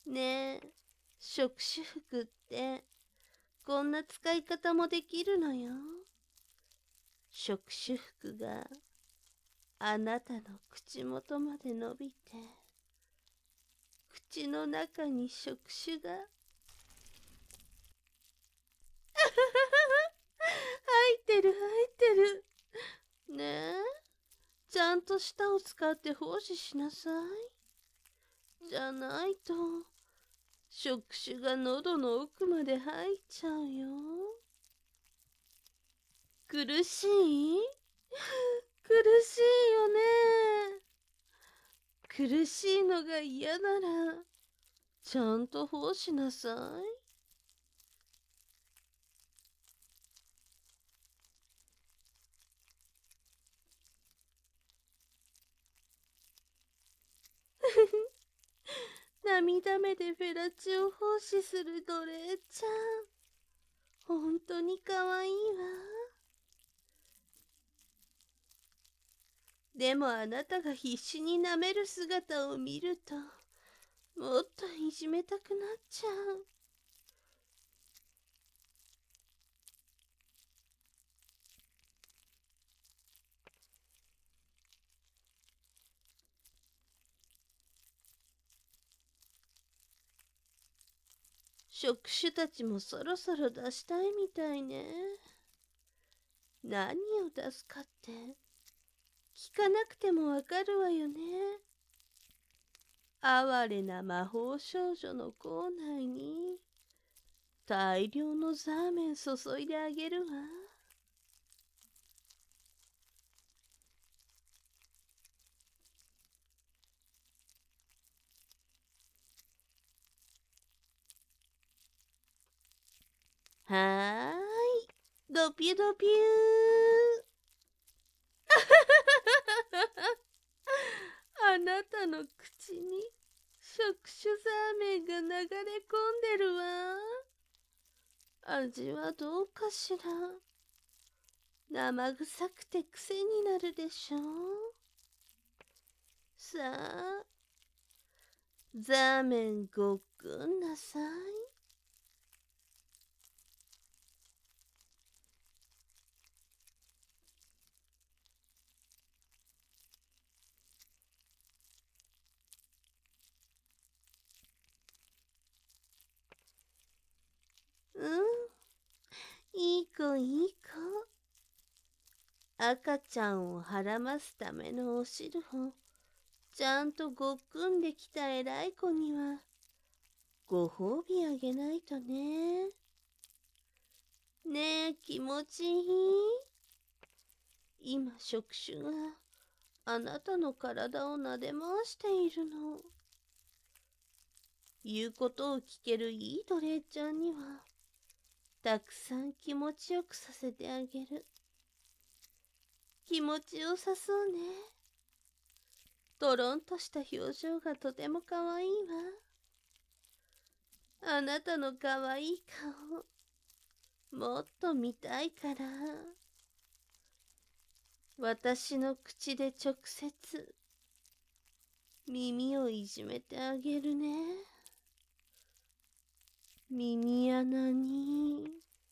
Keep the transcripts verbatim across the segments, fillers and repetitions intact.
ねえ、触手服ってこんな使い方もできるのよ。触手服があなたの口元まで伸びて、口の中に触手が入ってる入ってる。ねえ、ちゃんと舌を使って奉仕しなさい。じゃないと触手が喉の奥まで入っちゃうよ。苦しい苦しいよね。苦しいのが嫌ならちゃんと奉しなさい。涙目でフェラチオ奉仕する奴隷ちゃん、ほんとにかわいいわ。でもあなたが必死に舐める姿を見ると、もっといじめたくなっちゃう。触手たちもそろそろ出したいみたいね。何を出すかって聞かなくてもわかるわよね。哀れな魔法少女の口内に大量のザーメン注いであげるわ。はーい、ドピュドピュー。あなたの口に触手ザーメンが流れ込んでるわ。味はどうかしら。生臭くて癖になるでしょう。さあ、ザーメンごっくんなさい。うん、いい子いい子。赤ちゃんをはらますためのお汁をちゃんとごっくんできた偉い子にはご褒美あげないとね。ねえ、気持ちいい？今触手があなたの体を撫で回しているの。言うことを聞けるいい奴隷ちゃんにはたくさん気持ちよくさせてあげる。気持ちよさそうね。とろんとした表情がとてもかわいいわ。あなたのかわいい顔もっと見たいから、私の口で直接耳をいじめてあげるね。耳穴に。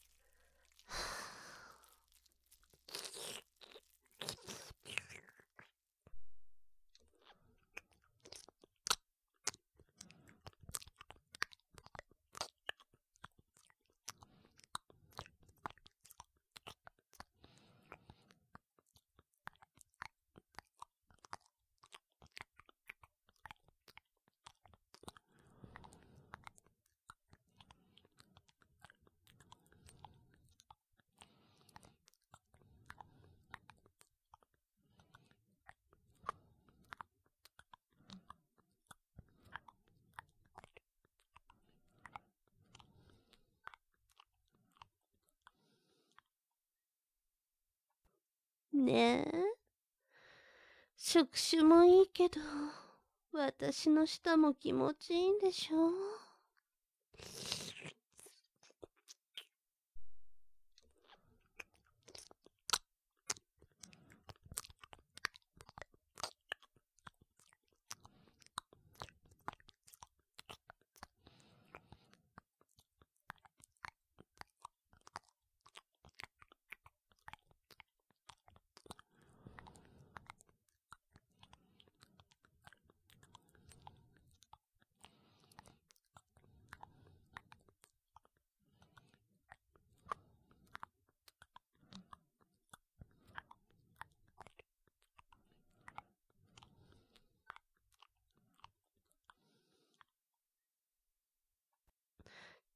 ねえ、触手もいいけど、私の舌も気持ちいいんでしょ。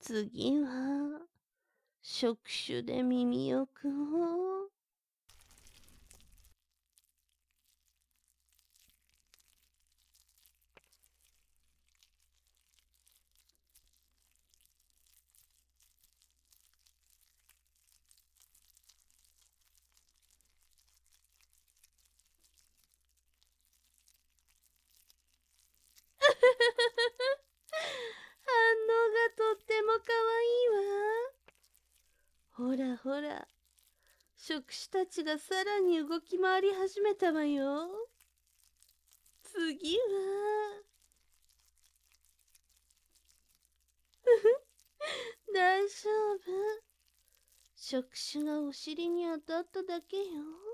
次は、触手で耳をくを。反応がとってもかわいいわ。ほらほら、触手たちがさらに動き回り始めたわよ。次は、大丈夫。触手がお尻に当たっただけよ。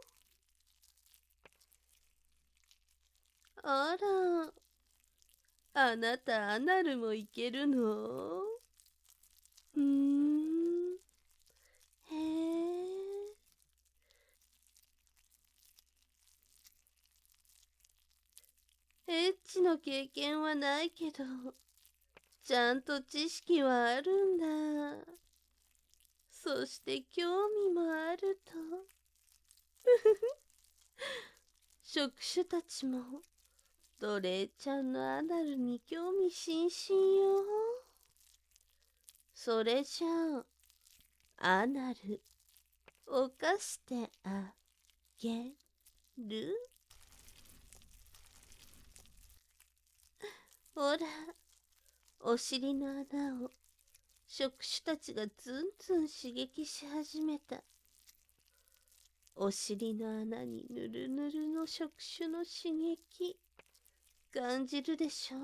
あら、あなたアナルもいけるの？うーん、へえ。エッチの経験はないけど、ちゃんと知識はあるんだ。そして興味もあると。触手たちも奴隷ちゃんのアナルに興味津々よ。それじゃあ、アナル、犯してあげる？ほら、お尻の穴を触手たちがズンズン刺激し始めた。お尻の穴にぬるぬるの触手の刺激、感じるでしょ？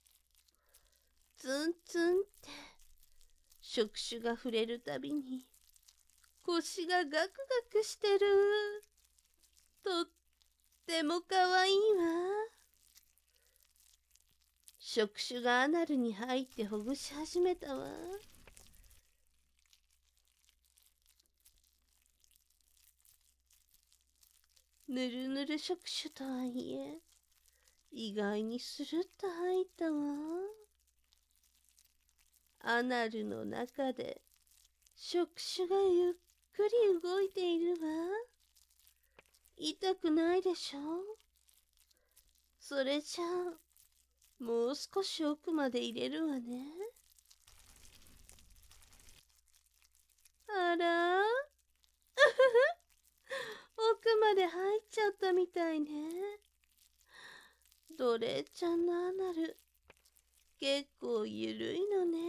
ツンツンって触手が触れるたびに腰がガクガクしてる。とってもかわいいわ。触手がアナルに入ってほぐし始めたわ。ぬるぬる触手とはいえ、意外にスルッと入ったわ。アナルの中で触手がゆっくり動いているわ。痛くないでしょ？それじゃあ、もう少し奥まで入れるわね。あら奥まで入っちゃったみたいね。奴隷ちゃんのアナル、結構ゆるいのね。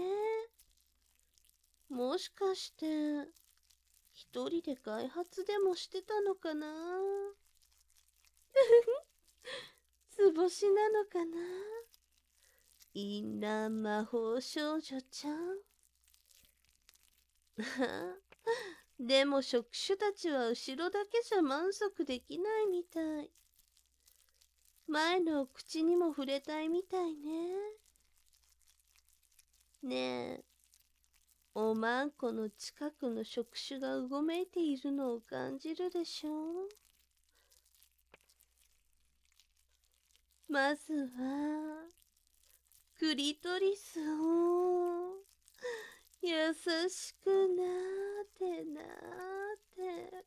もしかして、一人で開発でもしてたのかな？図星なのかな？淫乱魔法少女ちゃん。でも触手たちは後ろだけじゃ満足できないみたい。前のお口にも触れたいみたいね。ねえ、おまんこの近くの触手がうごめいているのを感じるでしょ？まずは、クリトリスを優しくなーてなーて。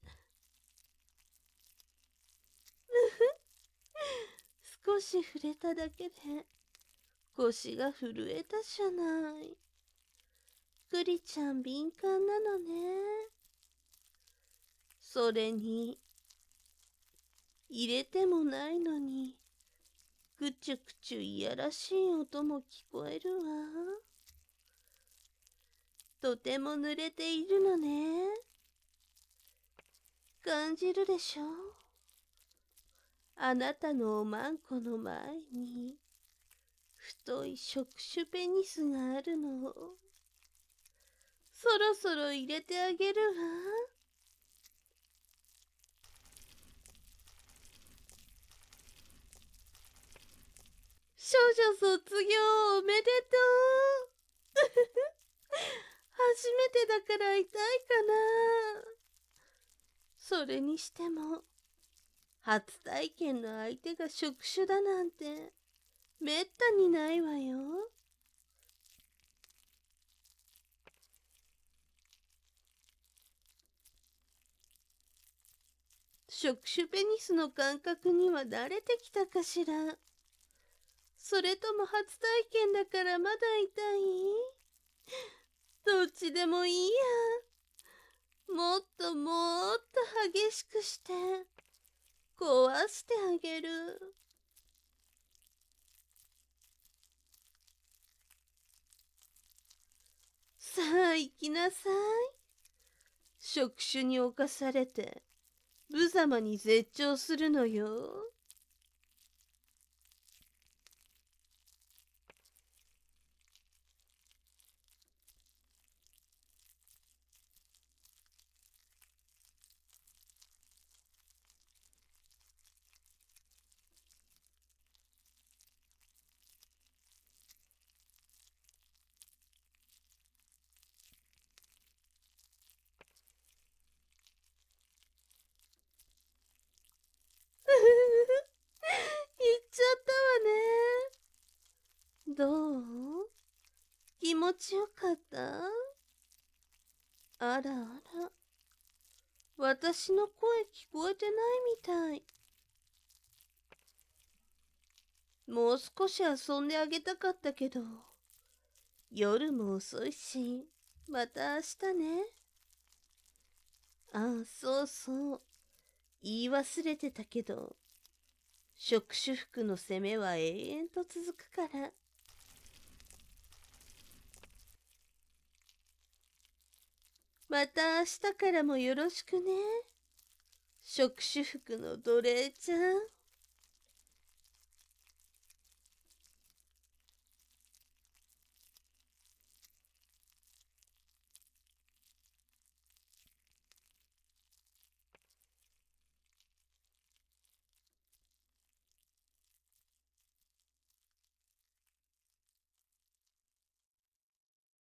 少し触れただけで腰が震えたじゃない。クリちゃん敏感なのね。それに、入れてもないのに、くちゅくちゅいやらしい音も聞こえるわ。とても濡れているのね。感じるでしょ？あなたのおまんこの前に、太い触手ペニスがあるの。そろそろ入れてあげるわ。少女卒業おめでとう。初めてだから痛いかな。それにしても、初体験の相手が触手だなんて、めったにないわよ。 触手ペニスの感覚には慣れてきたかしら。それとも初体験だからまだ痛い？どっちでもいいや。もっともっと激しくして壊してあげる。さあ行きなさい。触手に侵されて無様に絶頂するのよ。言っちゃったわね。どう？気持ちよかった？あらあら。私の声聞こえてないみたい。もう少し遊んであげたかったけど、夜も遅いし、また明日ね。ああ、そうそう。言い忘れてたけど、触手服の攻めは永遠と続くから。また明日からもよろしくね。触手服の奴隷ちゃん。